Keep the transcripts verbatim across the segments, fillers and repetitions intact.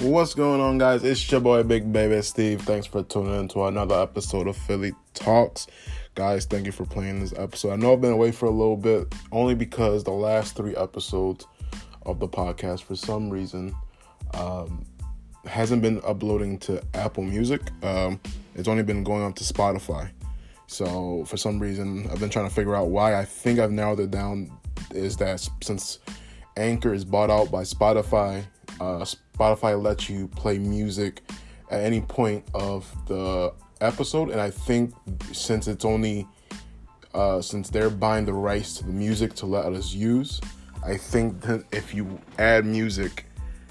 What's going on, guys? It's your boy Big Baby Steve. Thanks for tuning in to another episode of Philly Talks. Guys, thank you for playing this episode. I know I've been away for a little bit, only because the last three episodes of the podcast, for some reason, um, hasn't been uploading to Apple Music. Um, it's only been going on to Spotify. So, for some reason, I've been trying to figure out why. I think I've narrowed it down, is that since Anchor is bought out by Spotify, uh, Spotify lets you play music at any point of the episode, and I think since it's only uh, since they're buying the rights to the music to let us use, I think that if you add music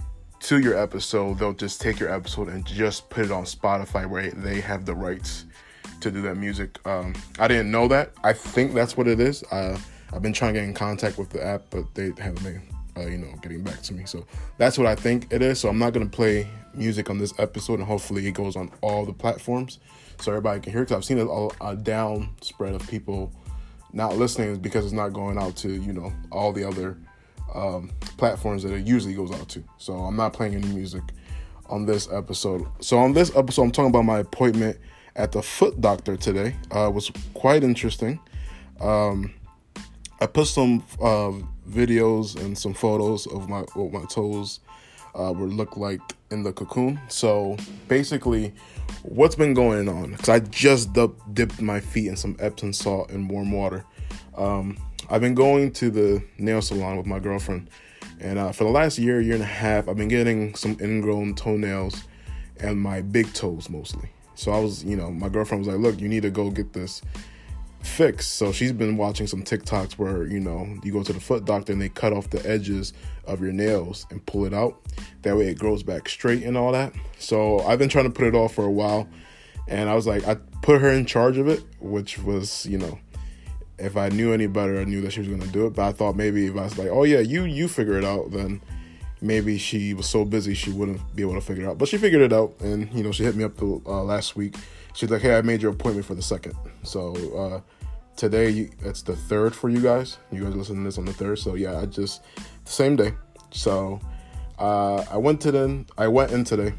to your episode, they'll just take your episode and just put it on Spotify where they have the rights to do that music. Um, I didn't know that. I think that's what it is. Uh, I've been trying to get in contact with the app, but they haven't been, uh, you know, getting back to me. So that's what I think it is. So I'm not going to play music on this episode, and hopefully it goes on all the platforms so everybody can hear it. Because I've seen a, a down spread of people not listening because it's not going out to, you know, all the other um, platforms that it usually goes out to. So I'm not playing any music on this episode. So on this episode, I'm talking about my appointment at the foot doctor today. Uh, it was quite interesting. Um, I put some uh, videos and some photos of my what my toes uh, would look like in the cocoon. So basically, what's been going on? Because I just dip, dipped my feet in some Epsom salt and warm water. Um, I've been going to the nail salon with my girlfriend, and uh, for the last year, year and a half, I've been getting some ingrown toenails and my big toes mostly. So I was, you know, my girlfriend was like, look, you need to go get this fixed. So she's been watching some TikToks where, you know, you go to the foot doctor and they cut off the edges of your nails and pull it out. That way it grows back straight and all that. So I've been trying to put it off for a while. And I was like, I put her in charge of it, which was, you know, if I knew any better, I knew that she was going to do it. But I thought maybe if I was like, oh yeah, you, you figure it out, then maybe she was so busy she wouldn't be able to figure it out. But she figured it out, and, you know, she hit me up the, uh, last week. She's like, hey, I made your appointment for the second. So uh, today, it's the third for you guys. You guys listen to this on the third. So, yeah, I just, the same day. So uh, I went to the, I went in today,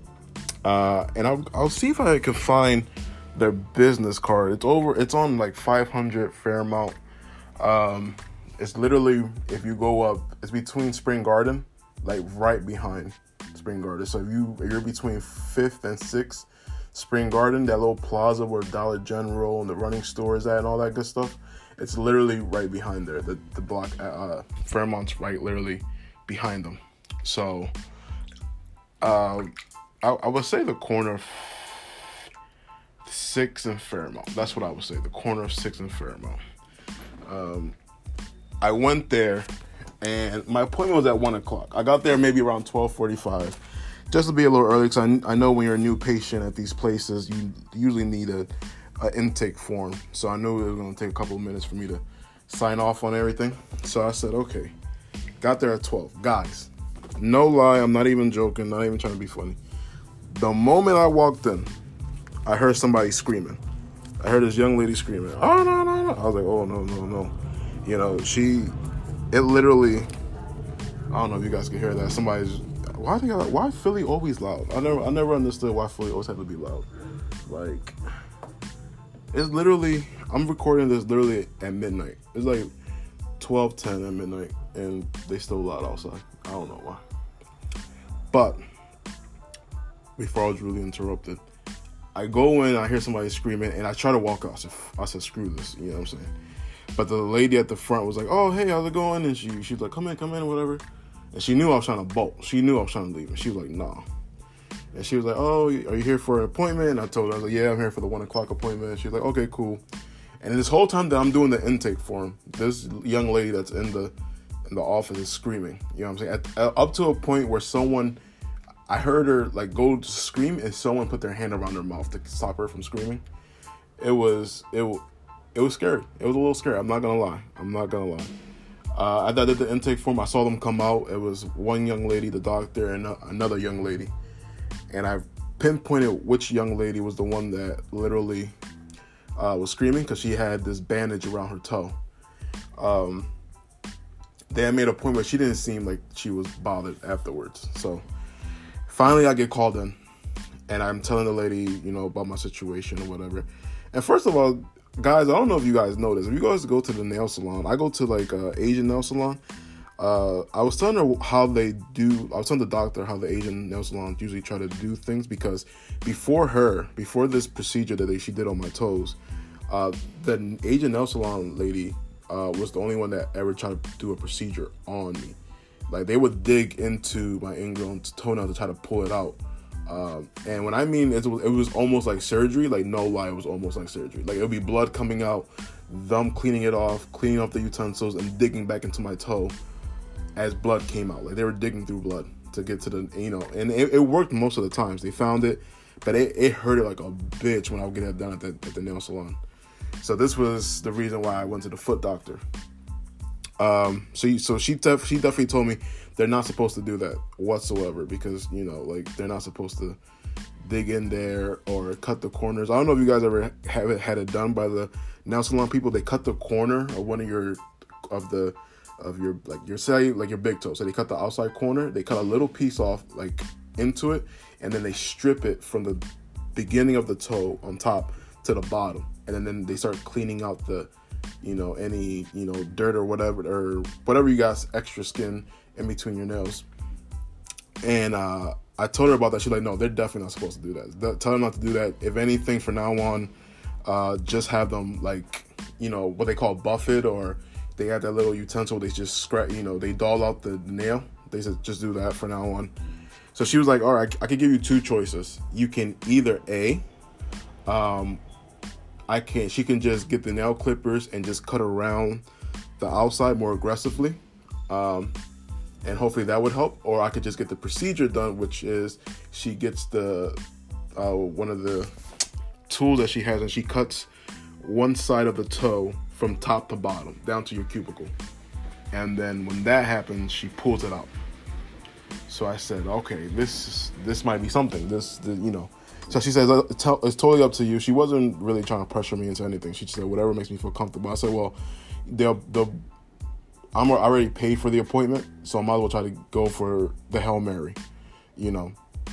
uh, and I'll, I'll see if I can find their business card. It's over, it's on like five hundred Fairmount. Um, it's literally, if you go up, it's between Spring Garden, like right behind Spring Garden. So if you if you're between fifth and sixth Spring Garden, that little plaza where Dollar General and the running store is at and all that good stuff, it's literally right behind there. The the block uh, Fairmont's right literally behind them. So uh, I, I would say the corner of sixth and Fairmount. That's what I would say. The corner of sixth and Fairmount. Um, I went there, and my appointment was at one o'clock. I got there maybe around twelve forty-five, just to be a little early, because I, I know when you're a new patient at these places, you usually need a, a intake form. So I knew it was going to take a couple of minutes for me to sign off on everything. So I said, okay. Got there at twelve. Guys, no lie, I'm not even joking, not even trying to be funny. The moment I walked in, I heard somebody screaming. I heard this young lady screaming, oh, no, no, no. I was like, oh, no, no, no. You know, she, it literally, I don't know if you guys can hear that. Somebody's, why they got, why Philly always loud? I never, I never understood why Philly always had to be loud. Like, it's literally, I'm recording this literally at midnight. It's like twelve ten at midnight, and they still loud outside. I don't know why. But, before I was really interrupted, I go in, I hear somebody screaming, and I try to walk out. I said, I said, screw this, you know what I'm saying? But the lady at the front was like, oh, hey, how's it going? And she she's like, come in, come in, whatever. And she knew I was trying to bolt. She knew I was trying to leave. And she was like, nah. And she was like, oh, are you here for an appointment? And I told her, I was like, yeah, I'm here for the one o'clock appointment. And she was like, okay, cool. And this whole time that I'm doing the intake form, this young lady that's in the in the office is screaming. You know what I'm saying? At, uh, up to a point where someone, I heard her like go to scream, and someone put their hand around her mouth to stop her from screaming. It was, it It was scary. It was a little scary. I'm not going to lie. I'm not going to lie. Uh, I did the intake form. I saw them come out. It was one young lady, the doctor, and another young lady. And I pinpointed which young lady was the one that literally uh, was screaming, because she had this bandage around her toe. Um, they had made a point where she didn't seem like she was bothered afterwards. So finally I get called in, and I'm telling the lady, you know, about my situation or whatever. And first of all, guys, I don't know if you guys know this. If you guys go to the nail salon, I go to like a Asian nail salon. Uh, I was telling her how they do, I was telling the doctor how the Asian nail salons usually try to do things, because before her, before this procedure that they, she did on my toes, uh, the Asian nail salon lady uh, was the only one that ever tried to do a procedure on me. Like, they would dig into my ingrown toenail to try to pull it out. Um, and when I mean it was, it was almost like surgery, like no lie, it was almost like surgery. Like, it would be blood coming out, them cleaning it off, cleaning off the utensils, and digging back into my toe as blood came out. Like, they were digging through blood to get to the, you know, and it, it worked most of the times. They found it, but it, it hurt it like a bitch when I would get it done at the, at the nail salon. So this was the reason why I went to the foot doctor. Um, so, so she, def- she definitely told me they're not supposed to do that whatsoever, because, you know, like, they're not supposed to dig in there or cut the corners. I don't know if you guys ever have it, had it done by the nail salon people. They cut the corner of one of your, of the, of your, like, your, say, like your big toe. So they cut the outside corner, they cut a little piece off, like, into it, and then they strip it from the beginning of the toe on top to the bottom. And then, then they start cleaning out the, you know, any, you know, dirt or whatever, or whatever you got extra skin in between your nails. And uh, I told her about that. She's like, no, they're definitely not supposed to do that. Th- Tell them not to do that. If anything, from now on, uh, just have them, like, you know, what they call buff it, or they have that little utensil. They just scratch, you know, they dull out the nail. They said, just do that from now on. So she was like, all right, I could give you two choices. You can either A, um, I can, she can just get the nail clippers and just cut around the outside more aggressively. Um, and hopefully that would help. Or I could just get the procedure done, which is she gets the, uh, one of the tools that she has, and she cuts one side of the toe from top to bottom down to your cuticle. And then when that happens, she pulls it out. So I said, okay, this, this might be something. This, the, you know, So she says, it's totally up to you. She wasn't really trying to pressure me into anything. She just said, whatever makes me feel comfortable. I said, well, they'll, they'll, I'm already paid for the appointment, so I might as well try to go for the Hail Mary, you know.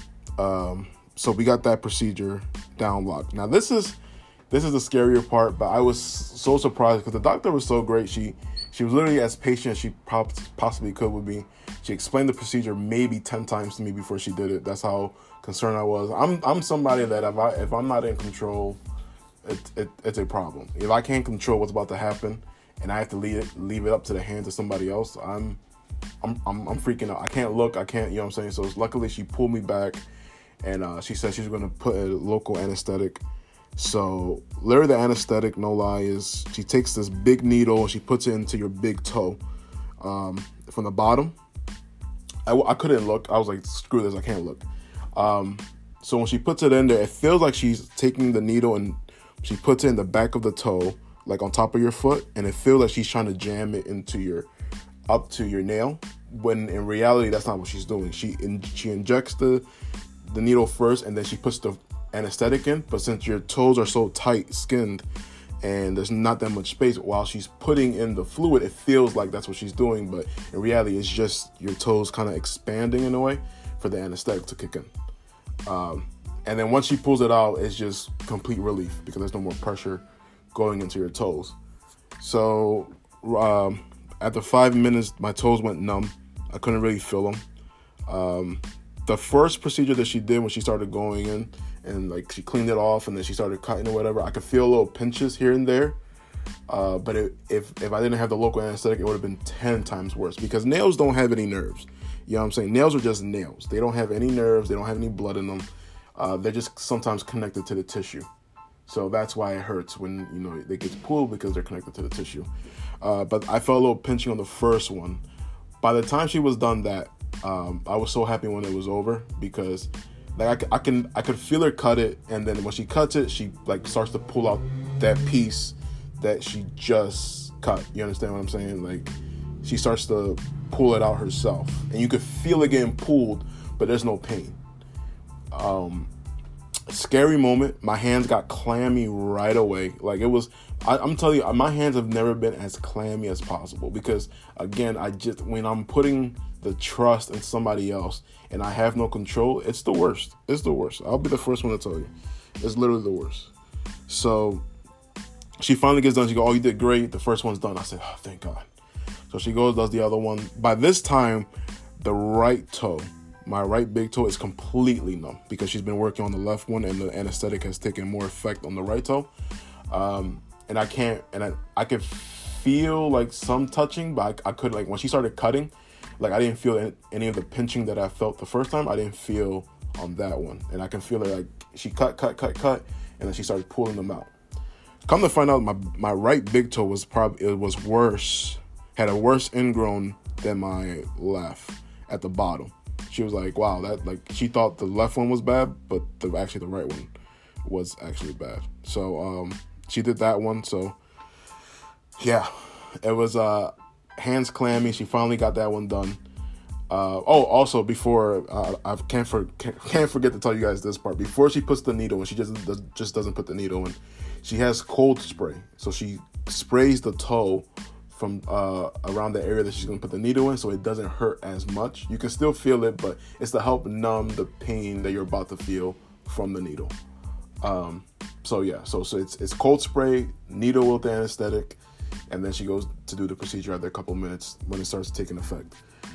Um, so we got that procedure down locked. Now, this is this is the scarier part, but I was so surprised because the doctor was so great. She she was literally as patient as she possibly could with me. She explained the procedure maybe ten times to me before she did it. That's how concerned I was. I'm I'm somebody that if I if I'm not in control, it, it it's a problem. If I can't control what's about to happen and I have to leave it leave it up to the hands of somebody else, I'm I'm I'm, I'm freaking out. I can't look. I can't. You know what I'm saying? So luckily she pulled me back, and uh, she said she's gonna put a local anesthetic. So literally the anesthetic, no lie, is she takes this big needle and she puts it into your big toe um, from the bottom. I, I couldn't look. I was like, screw this, I can't look. Um, so when she puts it in there, it feels like she's taking the needle and she puts it in the back of the toe, like on top of your foot, and it feels like she's trying to jam it into your, up to your nail. When in reality, that's not what she's doing. She in, she injects the the needle first, and then she puts the anesthetic in. But since your toes are so tight skinned and there's not that much space, while she's putting in the fluid, it feels like that's what she's doing, but in reality it's just your toes kind of expanding in a way for the anesthetic to kick in. Um, and then once she pulls it out, it's just complete relief because there's no more pressure going into your toes. So um, after five minutes, my toes went numb. I couldn't really feel them. Um, the first procedure that she did when she started going in, and like she cleaned it off and then she started cutting or whatever, I could feel little pinches here and there. Uh, but it, if if I didn't have the local anesthetic, it would have been ten times worse because nails don't have any nerves. You know what I'm saying? Nails are just nails. They don't have any nerves. They don't have any blood in them. Uh, they're just sometimes connected to the tissue. So that's why it hurts when, you know, they get pulled because they're connected to the tissue. Uh, but I felt a little pinching on the first one. By the time she was done that, um, I was so happy when it was over because like I, I can I could feel her cut it, and then when she cuts it, she like starts to pull out that piece that she just cut. You understand what I'm saying? Like she starts to pull it out herself, and you could feel it getting pulled, but there's no pain. Um, scary moment. My hands got clammy right away. Like it was. I, I'm telling you, my hands have never been as clammy as possible because again, I just when I'm putting the trust in somebody else and I have no control, it's the worst. It's the worst. I'll be the first one to tell you. It's literally the worst. So she finally gets done. She goes, oh, you did great. The first one's done. I said, oh, thank God. So she goes, does the other one. By this time, the right toe, my right big toe is completely numb because she's been working on the left one and the anesthetic has taken more effect on the right toe. Um, and I can't, and I, I could feel like some touching, but I, I could, like when she started cutting, like I didn't feel any, any of the pinching that I felt the first time. I didn't feel on that one. And I can feel it like she cut, cut, cut, cut, and then she started pulling them out. Come to find out, my, my right big toe was probably, it was worse, had a worse ingrown than my left at the bottom. She was like, wow, that, like, she thought the left one was bad, but the, actually the right one was actually bad. So, um, she did that one. So yeah, it was, uh, hands clammy. She finally got that one done. Uh, oh, also before, uh, I can't, for, can't, can't forget to tell you guys this part. Before she puts the needle in, she just, does, just doesn't put the needle in. She has cold spray. So she sprays the toe from uh, around the area that she's going to put the needle in so it doesn't hurt as much. You can still feel it, but it's to help numb the pain that you're about to feel from the needle. Um, so yeah, so so it's it's cold spray, needle with the anesthetic, and then she goes to do the procedure after a couple minutes when it starts taking effect.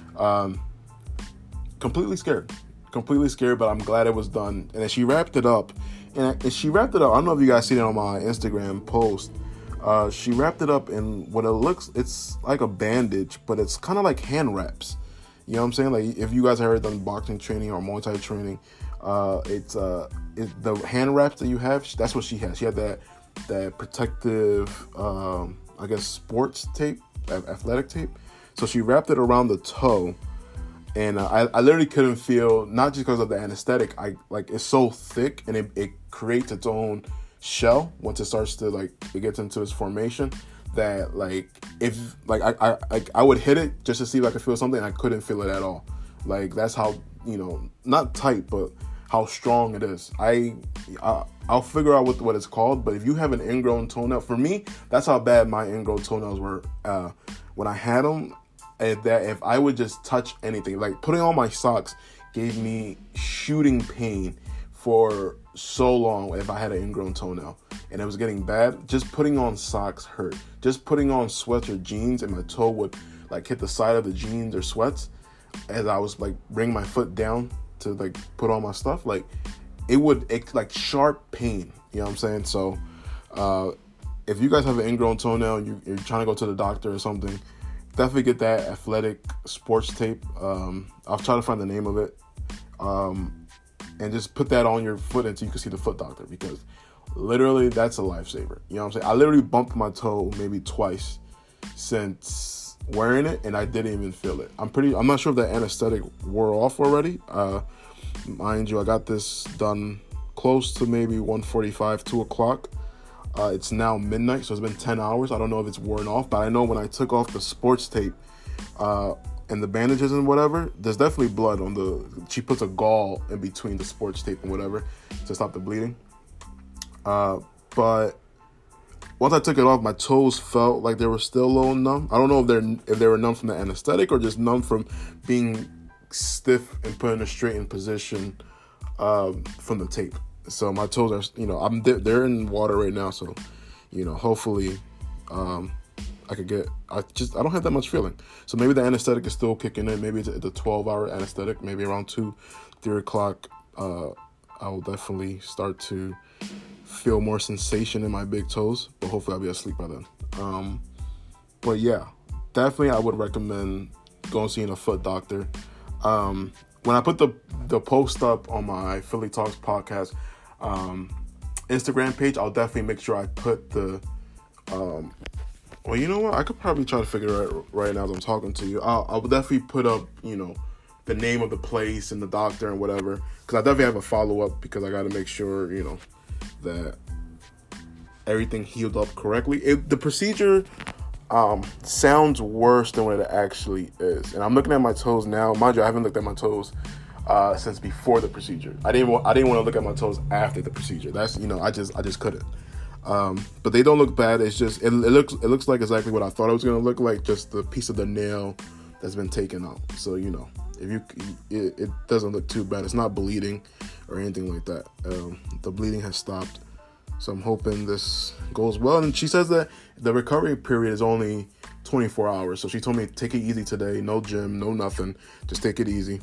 Um, completely scared. Completely scared, but I'm glad it was done. And then she wrapped it up. And she wrapped it up. I don't know if you guys see it on my Instagram post. Uh, she wrapped it up in what it looks, it's like a bandage, but it's kind of like hand wraps. You know what I'm saying? Like if you guys have ever done boxing training or Muay Thai training, uh, it's uh, it, the hand wraps that you have, that's what she has. She had that that protective, um, I guess, sports tape, athletic tape. So she wrapped it around the toe. And uh, I, I literally couldn't feel, not just because of the anesthetic, I like it's so thick and it, it creates its own shell once it starts to like it gets into its formation that like if like I I like I would hit it just to see if I could feel something and I couldn't feel it at all. Like that's how, you know, not tight, but how strong it is. I, I I'll figure out what what it's called, but if you have an ingrown toenail, for me that's how bad my ingrown toenails were uh, when I had them. And that if I would just touch anything, like putting on my socks gave me shooting pain for so long if I had an ingrown toenail and it was getting bad. Just putting on socks hurt. Just putting on sweats or jeans and my toe would like hit the side of the jeans or sweats as I was like bringing my foot down to like put on my stuff. Like it would it, like sharp pain. You know what I'm saying? So uh, if you guys have an ingrown toenail and you, you're trying to go to the doctor or something, definitely get that athletic sports tape. Um, I'll try to find the name of it. Um, and just put that on your foot until you can see the foot doctor because literally that's a lifesaver. You know what I'm saying? I literally bumped my toe maybe twice since wearing it and I didn't even feel it. I'm pretty, I'm not sure if that anesthetic wore off already. Uh, mind you, I got this done close to maybe one forty-five, two o'clock. Uh, it's now midnight, so it's been ten hours. I don't know if it's worn off, but I know when I took off the sports tape uh, and the bandages and whatever, there's definitely blood on the... She puts a gauze in between the sports tape and whatever to stop the bleeding. Uh, but once I took it off, my toes felt like they were still a little numb. I don't know if they're if they were numb from the anesthetic or just numb from being stiff and put in a straightened position um, from the tape. So my toes are, you know, I'm they're in water right now. So, you know, hopefully um, I could get, I just, I don't have that much feeling. So maybe the anesthetic is still kicking in. Maybe it's a twelve hour anesthetic, maybe around two, three o'clock. Uh, I will definitely start to feel more sensation in my big toes, but hopefully I'll be asleep by then. Um, but yeah, definitely I would recommend going seeing a foot doctor. Um, when I put the, the post up on my Philly Talks podcast, Um, Instagram page, I'll definitely make sure I put the um, well, you know what, I could probably try to figure it out right now as I'm talking to you. I'll, I'll definitely put up, you know, the name of the place and the doctor and whatever, because I definitely have a follow-up because I got to make sure, you know, that everything healed up correctly. It, the procedure um, sounds worse than what it actually is, and I'm looking at my toes now. Mind you, I haven't looked at my toes Uh, since before the procedure. I didn't want, I didn't want to look at my toes after the procedure. That's, you know, I just I just couldn't. Um, but they don't look bad. It's just it, it looks it looks like exactly what I thought it was gonna look like. Just the piece of the nail that's been taken out. So, you know, if you it, it doesn't look too bad. It's not bleeding or anything like that. Um, the bleeding has stopped. So I'm hoping this goes well. And she says that the recovery period is only twenty-four hours. So she told me, take it easy today. No gym, no nothing. Just take it easy.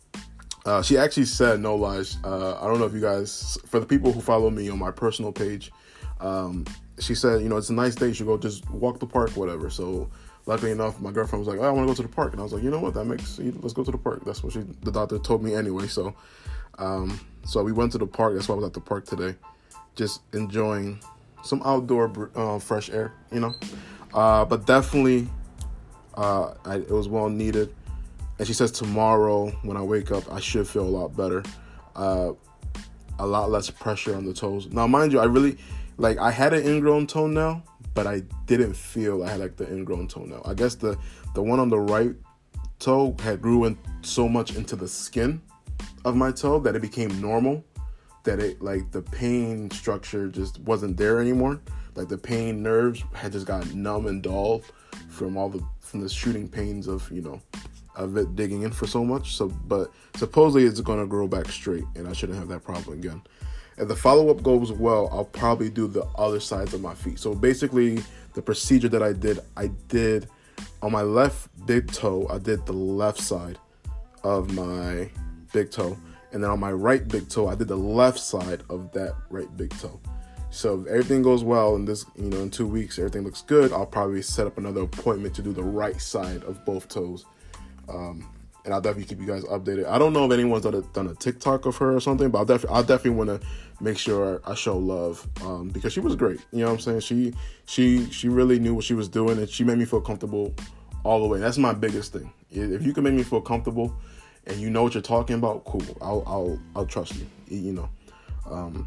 Uh, she actually said, no lies. Uh, I don't know if you guys, for the people who follow me on my personal page, um, she said, you know, it's a nice day. You should go just walk the park, whatever. So luckily enough, my girlfriend was like, oh, I want to go to the park. And I was like, you know what? That makes, let's go to the park. That's what she, the doctor told me anyway. So, um, so we went to the park. That's why I was at the park today. Just enjoying some outdoor uh, fresh air, you know. Uh, but definitely, uh, I, it was well needed. And she says tomorrow when I wake up, I should feel a lot better. Uh, a lot less pressure on the toes. Now, mind you, I really, like, I had an ingrown toenail, but I didn't feel I had, like, the ingrown toenail. I guess the, the one on the right toe had grew in so much into the skin of my toe that it became normal. That it, like, the pain structure just wasn't there anymore. Like, the pain nerves had just gotten numb and dull from all the, from the shooting pains of, you know, of it digging in for so much. So, but supposedly it's going to grow back straight and I shouldn't have that problem again. If the follow-up goes well, I'll probably do the other sides of my feet. So basically the procedure that I did, I did on my left big toe, I did the left side of my big toe. And then on my right big toe, I did the left side of that right big toe. So if everything goes well in this, you know, in two weeks, everything looks good, I'll probably set up another appointment to do the right side of both toes. Um, and I'll definitely keep you guys updated. I don't know if anyone's done a, done a TikTok of her or something, but I'll, def- I'll definitely want to make sure I show love um, because she was great. You know what I'm saying? She she she really knew what she was doing, and she made me feel comfortable all the way. That's my biggest thing. If you can make me feel comfortable and you know what you're talking about, cool. I'll I'll I'll trust you. You know. Um,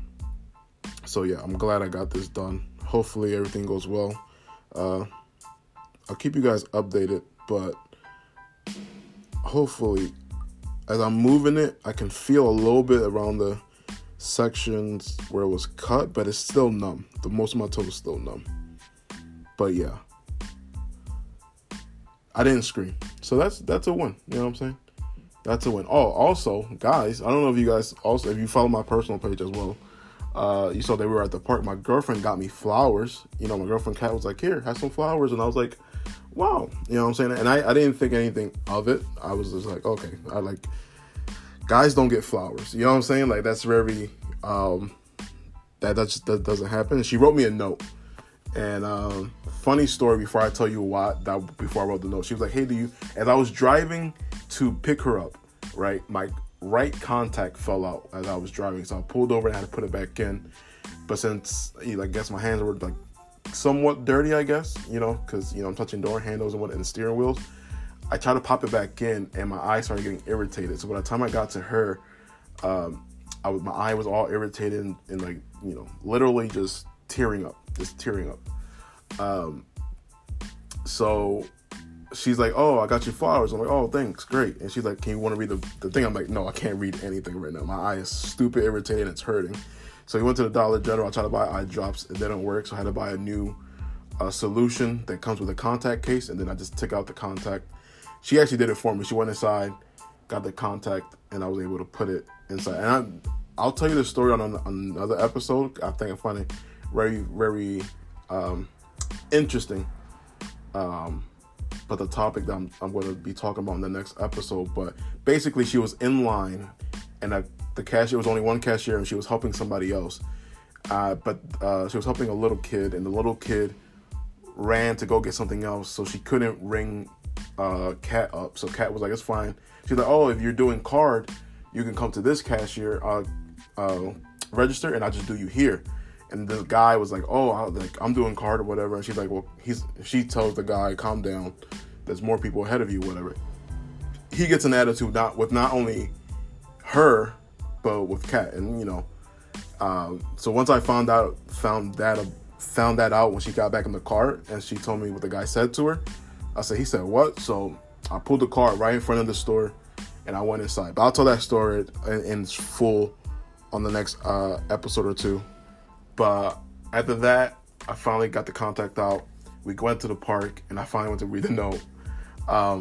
so yeah, I'm glad I got this done. Hopefully everything goes well. Uh, I'll keep you guys updated, but hopefully, as I'm moving it, I can feel a little bit around the sections where it was cut, but it's still numb. The most of my toe is still numb. But yeah, I didn't scream, so that's that's a win. You know what I'm saying? That's a win. Oh, also, guys, I don't know if you guys also, if you follow my personal page as well, uh, you saw they were at the park. My girlfriend got me flowers. You know, my girlfriend Kat was like, "Here, have some flowers," and I was like, wow, you know what I'm saying? And I, I didn't think anything of it. I was just like, okay, I like, guys don't get flowers. You know what I'm saying? Like, that's very, um, that, that's, that doesn't happen. And she wrote me a note. And um, funny story before I tell you why, that before I wrote the note, she was like, hey, do you, as I was driving to pick her up, right, my right contact fell out as I was driving. So I pulled over and had to put it back in. But since, you know, I guess my hands were like, somewhat dirty, I guess, you know, because, you know, I'm touching door handles and what and steering wheels. I tried to pop it back in and my eye started getting irritated. So by the time I got to her, um, I was, my eye was all irritated and, and like, you know, literally just tearing up, just tearing up. Um, so she's like, oh, I got you flowers. I'm like, oh, thanks, great. And she's like, can you want to read the, the thing? I'm like, no, I can't read anything right now. My eye is stupid irritated and it's hurting. So we went to the Dollar General. I tried to buy eye drops. It didn't work, so I had to buy a new uh, solution that comes with a contact case, and then I just took out the contact. She actually did it for me. She went inside, got the contact, and I was able to put it inside. And I, I'll tell you the story on, an, on another episode. I think I find it very, very um, interesting. Um, but the topic that I'm, I'm going to be talking about in the next episode. But basically, she was in line, and I the cashier was only one cashier and she was helping somebody else. Uh, but uh, she was helping a little kid and the little kid ran to go get something else. So she couldn't ring uh, Kat up. So Kat was like, it's fine. She's like, oh, if you're doing card, you can come to this cashier uh, uh, register and I'll just do you here. And the guy was like, oh, I, like, I'm doing card or whatever. And she's like, well, he's, she tells the guy, calm down. There's more people ahead of you, whatever. He gets an attitude not with not only her, but with Kat, and you know, um, so once I found out, found that, uh, found that out when she got back in the car, and she told me what the guy said to her. I said, he said what? So I pulled the car right in front of the store, and I went inside. But I'll tell that story in, in full on the next uh, episode or two. But after that, I finally got the contact out. We went to the park, and I finally went to read the note. Um,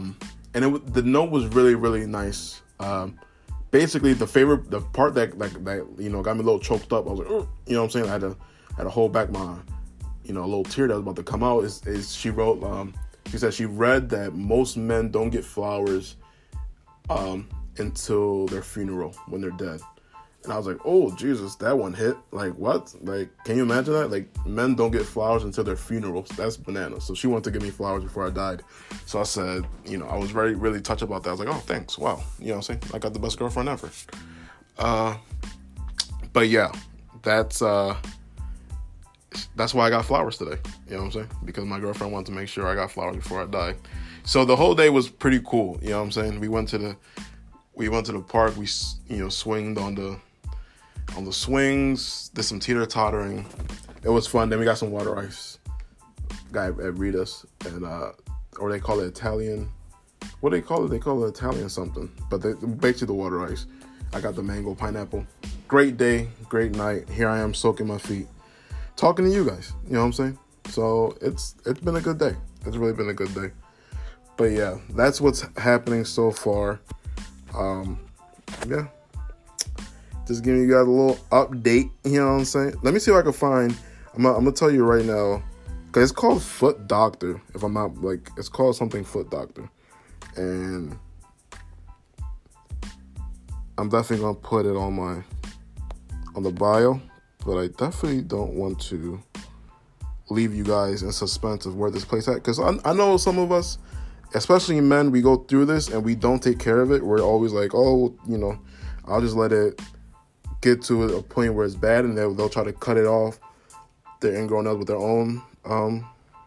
and it the note was really really nice. Um, basically, the favorite the part that like that you know got me a little choked up. I was like, oh, you know what I'm saying? I had to I had to hold back my you know a little tear that was about to come out. Is is she wrote? Um, she said she read that most men don't get flowers um, until their funeral when they're dead. And I was like, oh, Jesus, that one hit. Like, what? Like, can you imagine that? Like, men don't get flowers until their funerals. That's bananas. So she wanted to give me flowers before I died. So I said, you know, I was very, really touched about that. I was like, oh, thanks. Wow. You know what I'm saying? I got the best girlfriend ever. Uh, but yeah, that's, uh, that's why I got flowers today. You know what I'm saying? Because my girlfriend wanted to make sure I got flowers before I died. So the whole day was pretty cool. You know what I'm saying? We went to the, we went to the park. We, you know, swinged on the, on the swings, did some teeter-tottering. It was fun. Then we got some water ice. Guy at Rita's, and uh, or they call it Italian. What do they call it? They call it Italian something. But they, basically the water ice. I got the mango pineapple. Great day, great night. Here I am soaking my feet, talking to you guys. You know what I'm saying? So it's it's been a good day. It's really been a good day. But yeah, that's what's happening so far. Um, yeah. Just giving you guys a little update, you know what I'm saying? Let me see if I can find, I'm gonna, I'm gonna tell you right now, because it's called Foot Doctor, if I'm not, like, it's called something Foot Doctor. And I'm definitely gonna put it on my, on the bio, but I definitely don't want to leave you guys in suspense of where this place at, because I, I know some of us, especially men, we go through this and we don't take care of it. We're always like, oh, you know, I'll just let it get to a point where it's bad, and they'll, they'll try to cut it off, their ingrown nails with their own um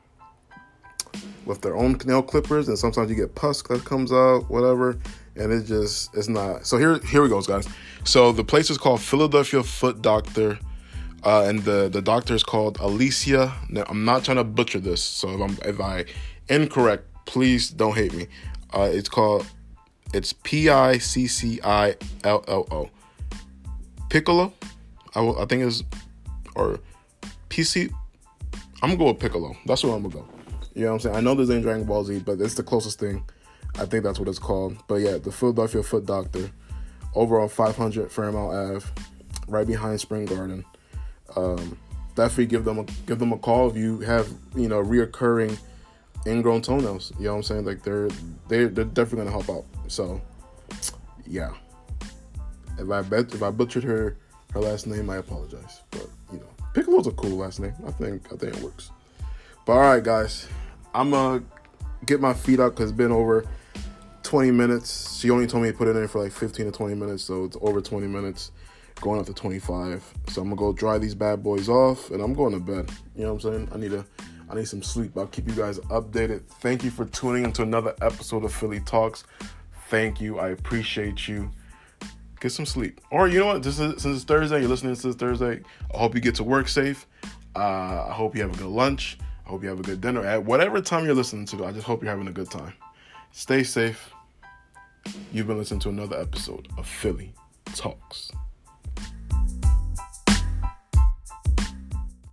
with their own nail clippers, and sometimes you get pus that comes out, whatever, and it just it's not. So here here we go, guys. So the place is called Philadelphia Foot Doctor, uh, and the the doctor is called Alicia. Now, I'm not trying to butcher this, so if I'm if I incorrect, please don't hate me. Uh, it's called it's P I C C I L L O. Piccolo, I, will, I think it's, or P C, I'm going to go with Piccolo. That's what I'm going to go. You know what I'm saying? I know this ain't Dragon Ball Z, but it's the closest thing. I think that's what it's called. But yeah, the Philadelphia Foot Doctor, over on five hundred Fairmount Avenue, right behind Spring Garden. Um, definitely give them a, give them a call if you have, you know, reoccurring ingrown toenails. You know what I'm saying? Like, they're, they're, they're definitely going to help out. So, yeah. If I bet if I butchered her her last name, I apologize. But you know, Piccolo's a cool last name. I think I think it works. But all right, guys, I'm gonna get my feet up because it's been over twenty minutes. She only told me to put it in for like fifteen to twenty minutes, so it's over twenty minutes, going up to twenty-five. So I'm gonna go dry these bad boys off, and I'm going to bed. You know what I'm saying? I need a I need some sleep. I'll keep you guys updated. Thank you for tuning into another episode of Philly Talks. Thank you. I appreciate you. Get some sleep. Or you know what? This is, since it's Thursday, you're listening to this Thursday. I hope you get to work safe. Uh, I hope you have a good lunch. I hope you have a good dinner. At whatever time you're listening to, I just hope you're having a good time. Stay safe. You've been listening to another episode of Philly Talks.